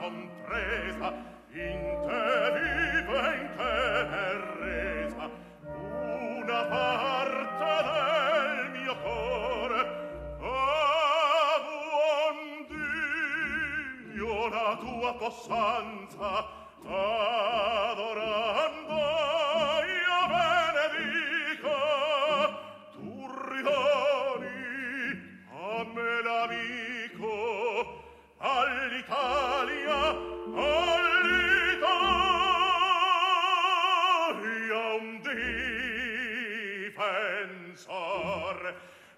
contresa, in te vive, in te è resa, una parte del mio cuore. Ah, buon Dio, la tua possanza, adorando io benedico, tu ridoni a me l'amico, all'Italia, all'Italia un difensor.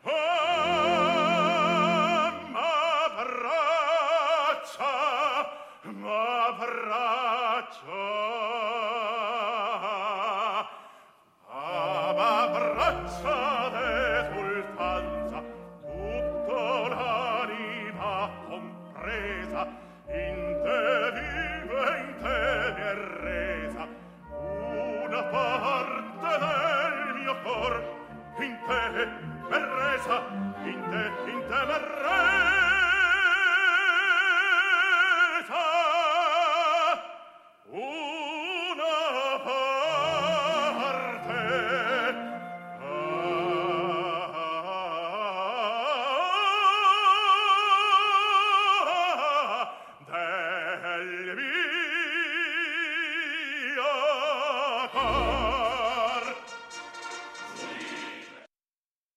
M'abbraccia d'esultanza, tutto l'anima compresa, in te vive, in te mi è resa, una parte del mio cor, in te m'è resa, in te m'è resa.